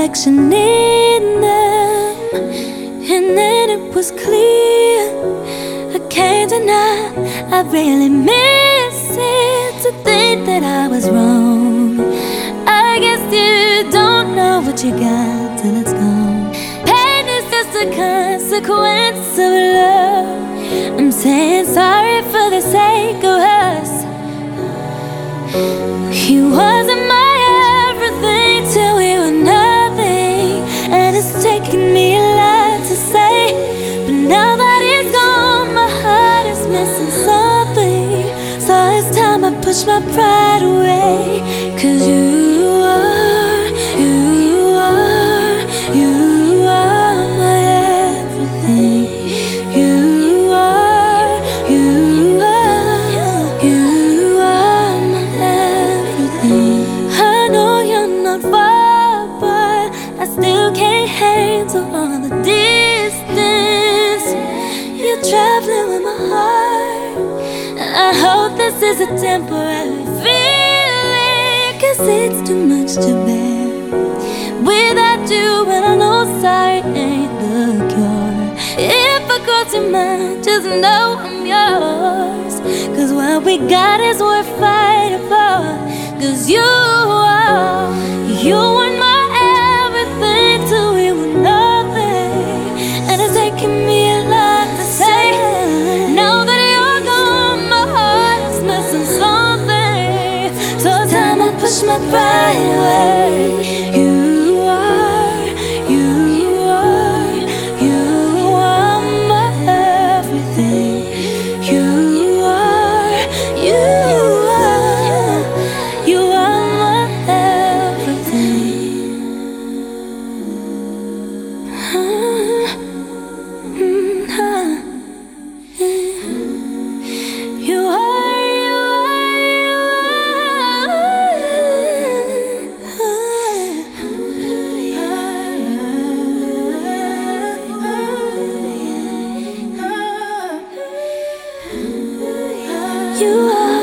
reflection in them, and then it was clear. I can't deny I really miss it. To think that I was wrong, I guess you don't know what you got till it's gone. Pain is just a consequence of love. I'm saying sorry for the sake of us. You wasn't my everything till we were nothing, and it's taken me a lot to say, but now that it's gone, my heart is missing something. So it's time I push my pride away, 'cause you are my everything. You are my everything. I know you're not far, but I still can't handle all the distance. You're traveling with my heart. I hope this is a temporary feeling, 'cause it's too much to bear without you, and I know sorry ain't the cure. If I cross your mind, just know I'm yours, 'cause what we got is worth fighting for. 'Cause you weren't my everything till we were nothing, and it's taking me a lot to say. Now that you're gone, my heart is missing something. So it's time I push my pride away. You are my everything. You are my everything. You are